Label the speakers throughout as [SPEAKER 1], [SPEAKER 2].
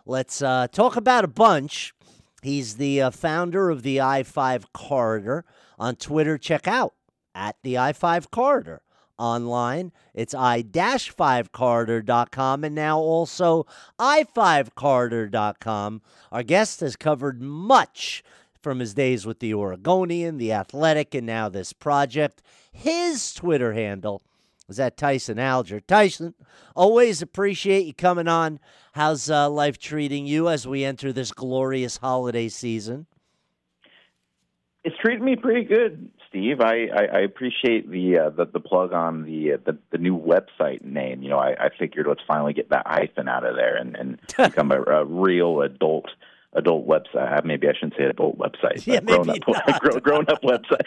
[SPEAKER 1] Let's talk about a bunch. He's the founder of the I-5 Corridor. On Twitter, check out at the I-5 Corridor. Online, it's i-5corridor.com and now also i5corridor.com. Our guest has covered much from his days with the Oregonian, the Athletic, and now this project. His Twitter handle is at Tyson Alger. Tyson, always appreciate you coming on. How's life treating you as we enter this glorious holiday season?
[SPEAKER 2] It's treating me pretty good, Steve. I appreciate the plug on the new website name. You know, I figured let's finally get that hyphen out of there and become a real adult website. Maybe I shouldn't say adult website.
[SPEAKER 1] Yeah, maybe
[SPEAKER 2] grown up website.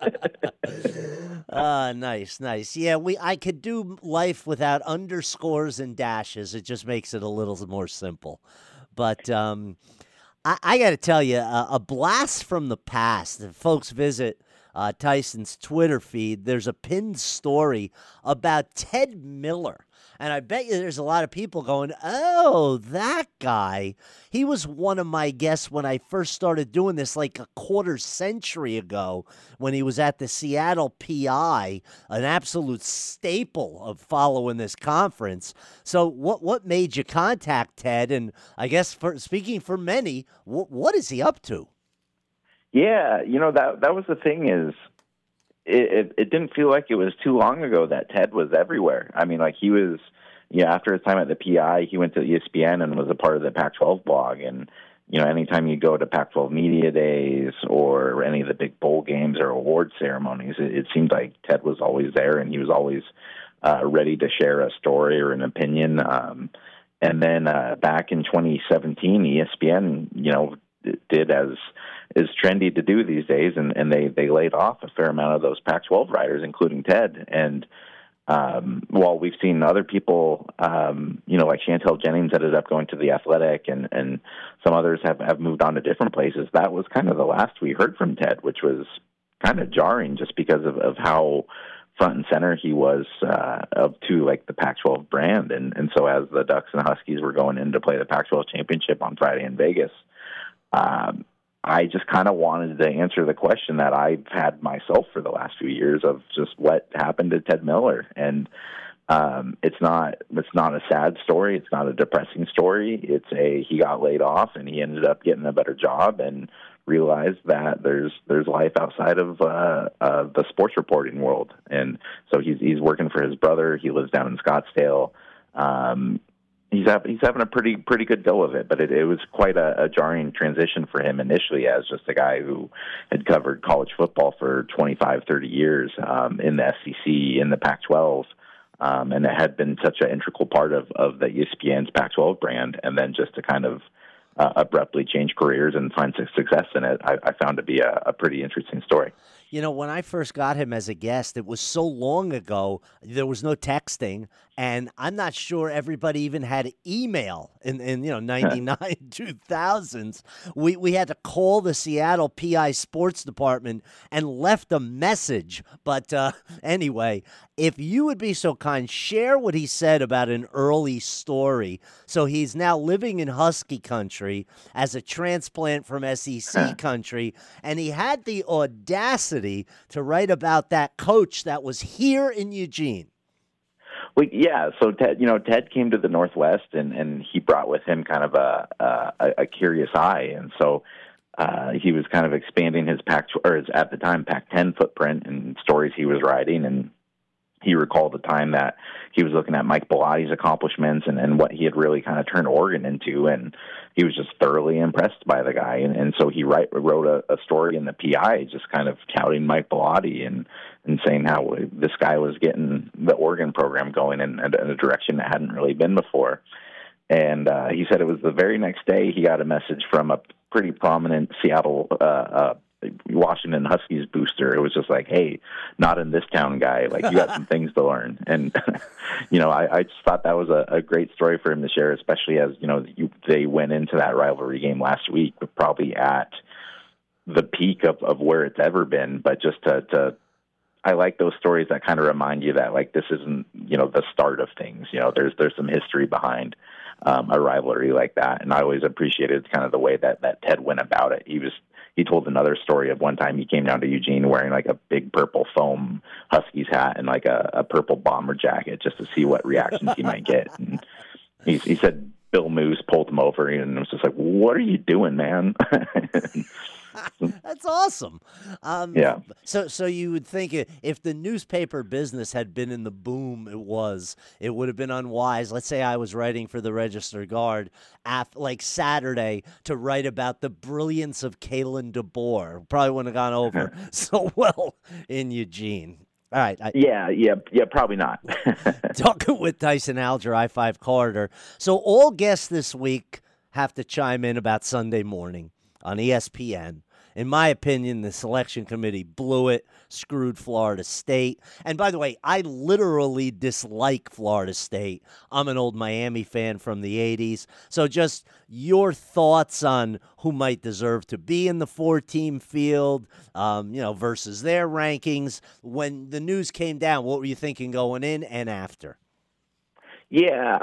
[SPEAKER 1] Nice. Yeah, I could do life without underscores and dashes. It just makes it a little more simple. But I got to tell you, a blast from the past. If folks visit Tyson's Twitter feed, there's a pinned story about Ted Miller. And I bet you there's a lot of people going, oh, that guy. He was one of my guests when I first started doing this like a quarter century ago when he was at the Seattle PI, an absolute staple of following this conference. So what made you contact Ted? And I guess speaking for many, what is he up to?
[SPEAKER 2] Yeah, you know, that was the thing is, It didn't feel like it was too long ago that Ted was everywhere. I mean, like he was, after his time at the PI, he went to ESPN and was a part of the Pac-12 blog. And, anytime you go to Pac-12 media days or any of the big bowl games or award ceremonies, it seemed like Ted was always there and he was always ready to share a story or an opinion. And then back in 2017, ESPN, did as is trendy to do these days, and they laid off a fair amount of those Pac-12 writers, including Ted. And while we've seen other people, like Chantel Jennings ended up going to the Athletic, and some others have moved on to different places, that was kind of the last we heard from Ted, which was kind of jarring just because of how front and center he was to like the Pac-12 brand. And so as the Ducks and Huskies were going in to play the Pac-12 championship on Friday in Vegas, I just kind of wanted to answer the question that I've had myself for the last few years of just what happened to Ted Miller. And it's not a sad story. It's not a depressing story. He got laid off and he ended up getting a better job and realized that there's life outside of the sports reporting world. And so he's working for his brother. He lives down in Scottsdale. He's having a pretty good go of it, but it was quite a jarring transition for him initially as just a guy who had covered college football for 25, 30 years in the SEC, in the Pac-12, and it had been such an integral part of the ESPN's Pac-12 brand, and then just to kind of abruptly change careers and find success in it, I found to be a pretty interesting story.
[SPEAKER 1] When I first got him as a guest, it was so long ago, there was no texting, and I'm not sure everybody even had email in 99, 2000s. We had to call the Seattle PI Sports Department and left a message. But anyway, if you would be so kind, share what he said about an early story. So he's now living in Husky country as a transplant from SEC country, and he had the audacity to write about that coach that was here in Eugene.
[SPEAKER 2] Well, yeah. So Ted came to the Northwest, and he brought with him kind of a curious eye, and so he was kind of expanding his at the time Pac-10 footprint and stories he was writing, and he recalled the time that he was looking at Mike Bellotti's accomplishments and what he had really kind of turned Oregon into, and he was just thoroughly impressed by the guy. And so he wrote a story in the PI just kind of touting Mike Bellotti and saying how this guy was getting the Oregon program going in a direction that hadn't really been before. And he said it was the very next day he got a message from a pretty prominent Seattle Washington Huskies booster. It was just like, hey, not in this town, guy. Like, you got some things to learn. And, I just thought that was a great story for him to share, especially as, they went into that rivalry game last week, but probably at the peak of where it's ever been. But just I like those stories that kind of remind you that, like, this isn't, the start of things. There's some history behind a rivalry like that. And I always appreciated kind of the way that Ted went about it. He told another story of one time he came down to Eugene wearing like a big purple foam Huskies hat and like a purple bomber jacket just to see what reactions he might get. And he said Bill Moose pulled him over and was just like, "What are you doing, man?"
[SPEAKER 1] That's awesome.
[SPEAKER 2] Yeah.
[SPEAKER 1] So you would think if the newspaper business had been in the boom it would have been unwise. Let's say I was writing for the Register Guard, like Saturday, to write about the brilliance of Kalen DeBoer. Probably wouldn't have gone over so well in Eugene. All right.
[SPEAKER 2] Yeah, probably not.
[SPEAKER 1] Talking with Tyson Alger, I-5 Corridor. So all guests this week have to chime in about Sunday morning on ESPN. In my opinion, the selection committee blew it, screwed Florida State. And by the way, I literally dislike Florida State. I'm an old Miami fan from the 80s. So just your thoughts on who might deserve to be in the 4-team field, versus their rankings. When the news came down, what were you thinking going in and after?
[SPEAKER 2] Yeah,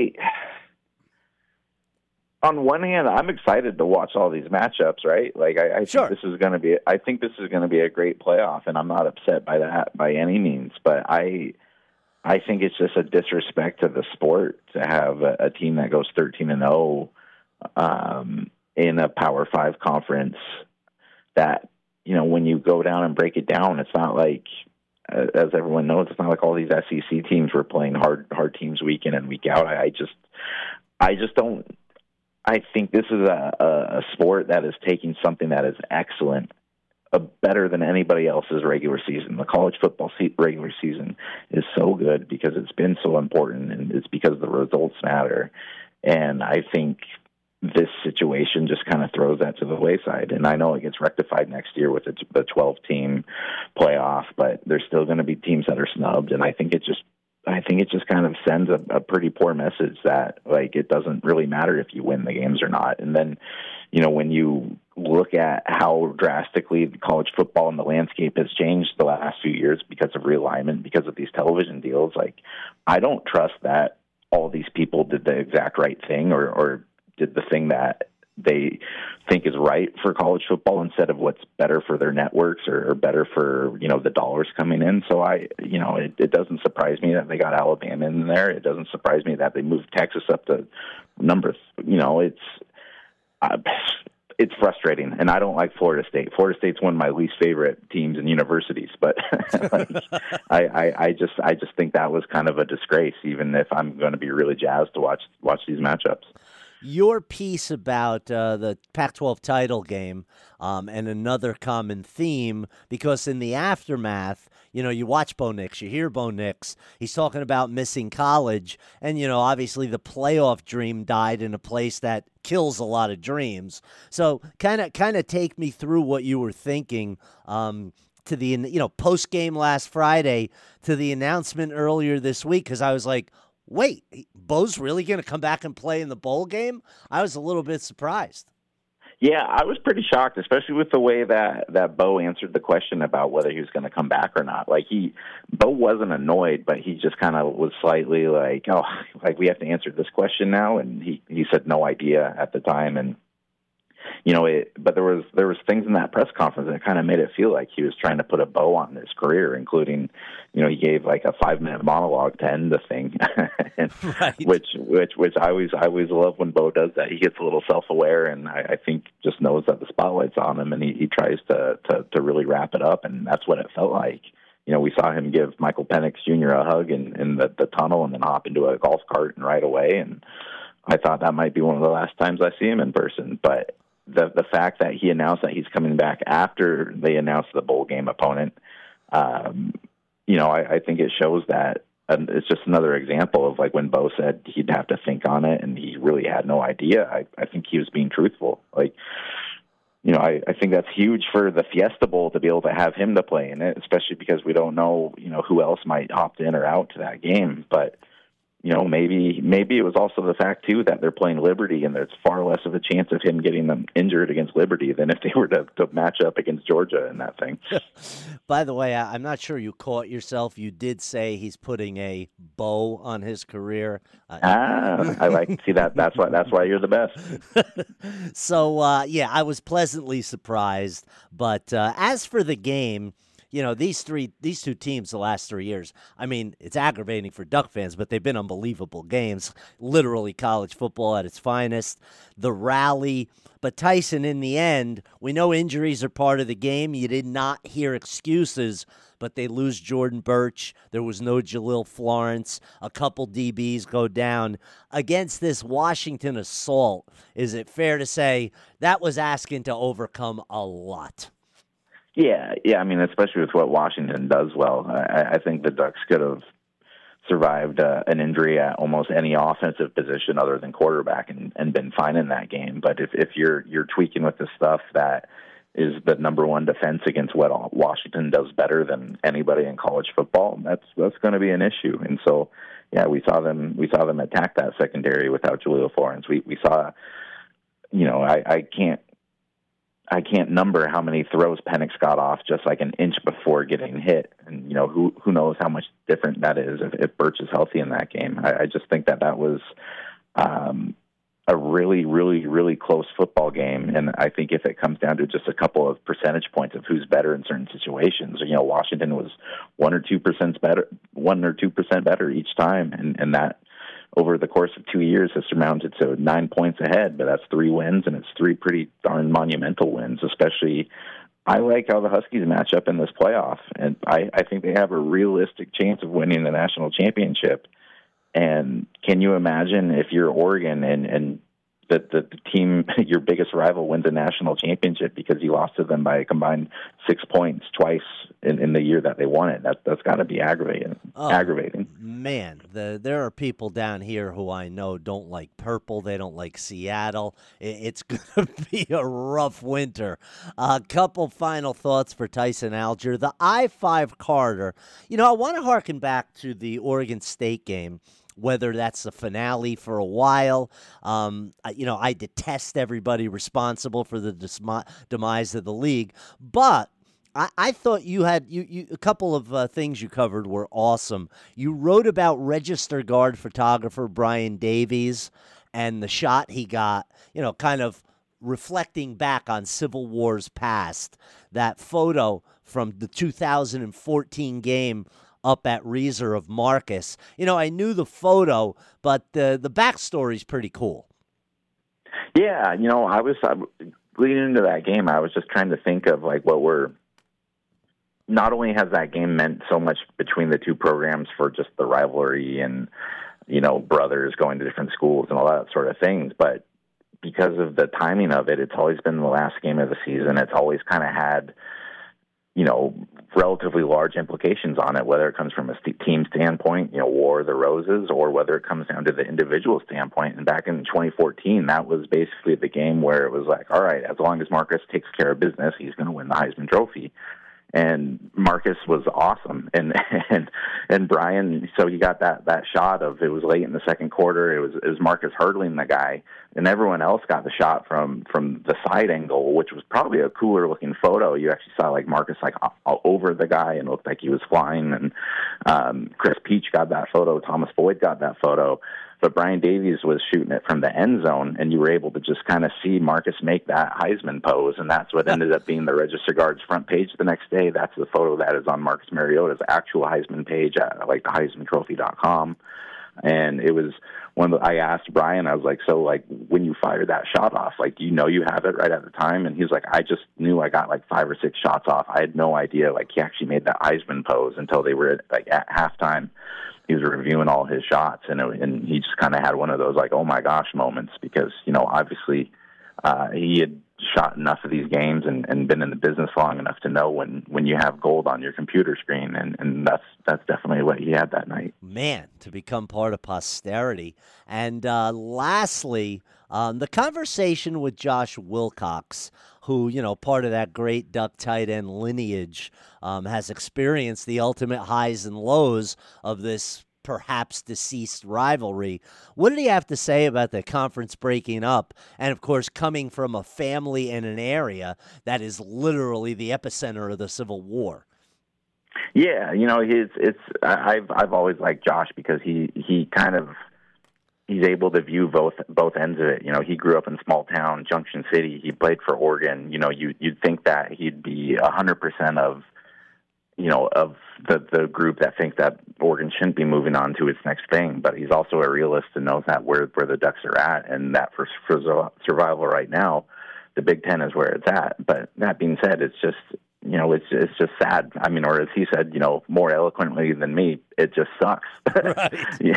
[SPEAKER 2] on one hand, I'm excited to watch all these matchups, right? Like I
[SPEAKER 1] Sure.
[SPEAKER 2] think this is going to be a great playoff, and I'm not upset by that by any means. But I think it's just a disrespect to the sport to have a team that goes 13-0 in a Power 5 conference. That when you go down and break it down, it's not like, as everyone knows, it's not like all these SEC teams were playing hard teams week in and week out. I just don't. I think this is a sport that is taking something that is excellent, better than anybody else's regular season. The college football regular season is so good because it's been so important, and it's because the results matter. And I think this situation just kind of throws that to the wayside. And I know it gets rectified next year with the 12-team playoff, but there's still going to be teams that are snubbed. And I think it just kind of sends a pretty poor message that, like, it doesn't really matter if you win the games or not. And then, when you look at how drastically college football and the landscape has changed the last few years because of realignment, because of these television deals, like, I don't trust that all these people did the exact right thing or did the thing that they think is right for college football instead of what's better for their networks or better for, the dollars coming in. So it doesn't surprise me that they got Alabama in there. It doesn't surprise me that they moved Texas up to number, it's frustrating. And I don't like Florida State. Florida State's one of my least favorite teams and universities, but I just think that was kind of a disgrace, even if I'm going to be really jazzed to watch these matchups.
[SPEAKER 1] Your piece about the Pac-12 title game and another common theme, because in the aftermath, you watch Bo Nix, you hear Bo Nix, he's talking about missing college, and, obviously the playoff dream died in a place that kills a lot of dreams. So kind of take me through what you were thinking to the, post-game last Friday to the announcement earlier this week, because I was like, wait, Bo's really going to come back and play in the bowl game? I was a little bit surprised.
[SPEAKER 2] Yeah, I was pretty shocked, especially with the way that Bo answered the question about whether he was going to come back or not. Like, Bo wasn't annoyed, but he just kind of was slightly like, oh, like, we have to answer this question now, and he said no idea at the time. And but there was things in that press conference that kind of made it feel like he was trying to put a bow on his career, including, he gave like a 5-minute monologue to end the thing, and,
[SPEAKER 1] right.
[SPEAKER 2] which I always love when Bo does that. He gets a little self-aware, and I think just knows that the spotlight's on him, and he tries to really wrap it up, and that's what it felt like. We saw him give Michael Penix Jr. a hug in the tunnel and then hop into a golf cart and ride away, and I thought that might be one of the last times I see him in person, but the fact that he announced that he's coming back after they announced the bowl game opponent, I think it shows that it's just another example of, like, when Bo said he'd have to think on it and he really had no idea. I think he was being truthful. Like, I think that's huge for the Fiesta Bowl to be able to have him to play in it, especially because we don't know, who else might opt in or out to that game. But, maybe it was also the fact too that they're playing Liberty, and there's far less of a chance of him getting them injured against Liberty than if they were to match up against Georgia in that thing.
[SPEAKER 1] By the way, I'm not sure you caught yourself. You did say he's putting a bow on his career.
[SPEAKER 2] I like to see that. That's why you're the best.
[SPEAKER 1] So yeah, I was pleasantly surprised. But as for the game, these two teams the last 3 years, I mean, it's aggravating for Duck fans, but they've been unbelievable games, literally college football at its finest. The rally, but Tyson, in the end, we know injuries are part of the game. You did not hear excuses, but they lose Jordan Birch. There was no Jalil Florence. A couple DBs go down. Against this Washington assault, is it fair to say that was asking to overcome a lot?
[SPEAKER 2] Yeah. I mean, especially with what Washington does well, I think the Ducks could have survived an injury at almost any offensive position other than quarterback and been fine in that game. But if you're tweaking with the stuff that is the number one defense against what Washington does better than anybody in college football, that's going to be an issue. And so, yeah, we saw them attack that secondary without Jalil Florence. We saw, I can't number how many throws Penix got off just like an inch before getting hit. And, who knows how much different that is if Birch is healthy in that game. I just think that was a really, really, really close football game. And I think if it comes down to just a couple of percentage points of who's better in certain situations, Washington was 1 or 2% better each time. And that, over the course of 2 years, has surmounted to 9 points ahead, but that's 3 wins, and it's 3 pretty darn monumental wins. Especially, I like how the Huskies match up in this playoff, and I think they have a realistic chance of winning the national championship. And can you imagine if you're Oregon and the team, your biggest rival, wins a national championship because you lost to them by a combined 6 points twice in the year that they won it? That's got to be aggravating.
[SPEAKER 1] Man, there are people down here who I know don't like purple. They don't like Seattle. It's going to be a rough winter. A couple final thoughts for Tyson Alger. The I-5 corridor. I want to harken back to the Oregon State game, whether that's the finale for a while. I detest everybody responsible for the demise of the league. But I thought you had a couple of things you covered were awesome. You wrote about register guard photographer Brian Davies and the shot he got, kind of reflecting back on Civil War's past. That photo from the 2014 game up at Reser of Marcus. I knew the photo, but the backstory's pretty cool.
[SPEAKER 2] Yeah, I was leading into that game. I was just trying to think of not only has that game meant so much between the two programs for just the rivalry and, brothers going to different schools and all that sort of things, but because of the timing of it, it's always been the last game of the season. It's always kind of had, relatively large implications on it, whether it comes from a team standpoint, War of the Roses, or whether it comes down to the individual standpoint. And back in 2014, that was basically the game where it was like, all right, as long as Marcus takes care of business, he's going to win the Heisman Trophy. And Marcus was awesome, and Brian. So he got that shot of, it was late in the second quarter. It was Marcus hurdling the guy, and everyone else got the shot from the side angle, which was probably a cooler looking photo. You actually saw Marcus all over the guy and looked like he was flying. And Chris Peach got that photo. Thomas Boyd got that photo. But Brian Davies was shooting it from the end zone, and you were able to just kind of see Marcus make that Heisman pose, and that's what ended up being the Register Guard's front page the next day. That's the photo that is on Marcus Mariota's actual Heisman page at the HeismanTrophy.com. And it was I asked Brian, I was like, so when you fired that shot off, do you have it right at the time? And he was like, I just knew I got 5 or 6 shots off. I had no idea he actually made that Heisman pose until they were at halftime. He was reviewing all his shots, and he just kind of had one of those oh my gosh moments, because obviously he had shot enough of these games and been in the business long enough to know when you have gold on your computer screen, and that's definitely what he had that night.
[SPEAKER 1] Man, to become part of posterity. And lastly, the conversation with Josh Wilcox, who, part of that great Duck tight end lineage, has experienced the ultimate highs and lows of this perhaps deceased rivalry. What did he have to say about the conference breaking up? And of course, coming from a family in an area that is literally the epicenter of the Civil War.
[SPEAKER 2] Yeah, I've always liked Josh because he's able to view both ends of it. He grew up in small town Junction City. He played for Oregon. You'd think that he'd be 100% of the group that thinks that Oregon shouldn't be moving on to its next thing. But he's also a realist and knows that where the Ducks are at, and that for survival right now, the Big Ten is where it's at. But that being said, it's just it's just sad. I mean, or as he said, more eloquently than me, it just sucks.
[SPEAKER 1] Right.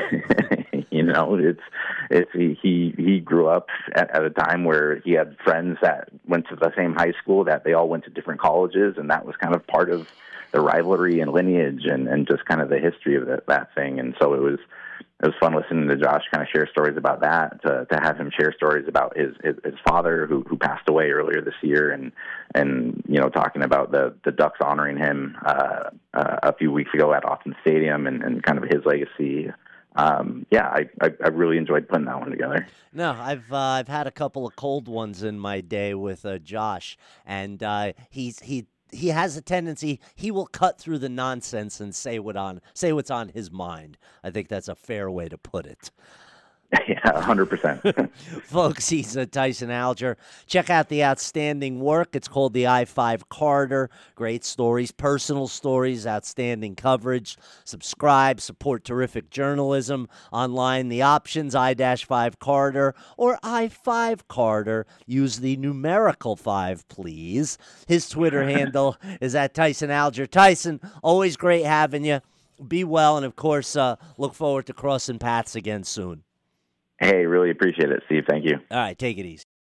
[SPEAKER 2] He grew up at a time where he had friends that went to the same high school, that they all went to different colleges, and that was kind of part of the rivalry and lineage and just kind of the history of that thing. And so it was fun listening to Josh kind of share stories about that, to have him share stories about his father who passed away earlier this year, and talking about the Ducks honoring him a few weeks ago at Autzen Stadium and kind of his legacy. I really enjoyed putting that one together.
[SPEAKER 1] No, I've had a couple of cold ones in my day with Josh, and he has a tendency, he will cut through the nonsense and say what's on his mind. I think that's a fair way to put it.
[SPEAKER 2] Yeah, 100%.
[SPEAKER 1] Folks, he's Tyson Alger. Check out the outstanding work. It's called the I-5 Carter. Great stories, personal stories, outstanding coverage. Subscribe, support terrific journalism. Online, the options, I-5 Carter or I-5 Carter. Use the numerical 5, please. His Twitter handle is at Tyson Alger. Tyson, always great having you. Be well, and of course, look forward to crossing paths again soon.
[SPEAKER 2] Hey, really appreciate it, Steve. Thank you.
[SPEAKER 1] All right, take it easy.